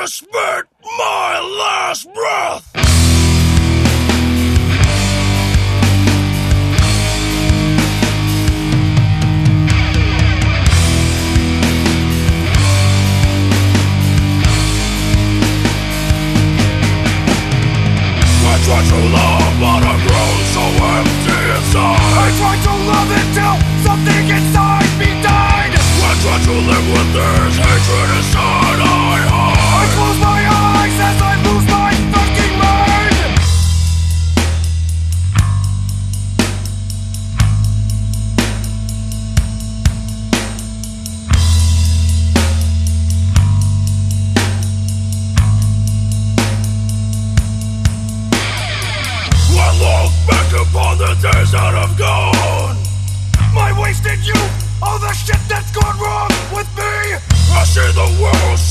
gonna spit my last breath. I tried to love, but I'm grown so empty inside. I tried to love until something inside me died. I tried to live with this hatred inside I hide. I close my eyes as I lose my fucking mind. I look back upon the days that have gone. My wasted youth, all the shit that's gone wrong with me. I see the world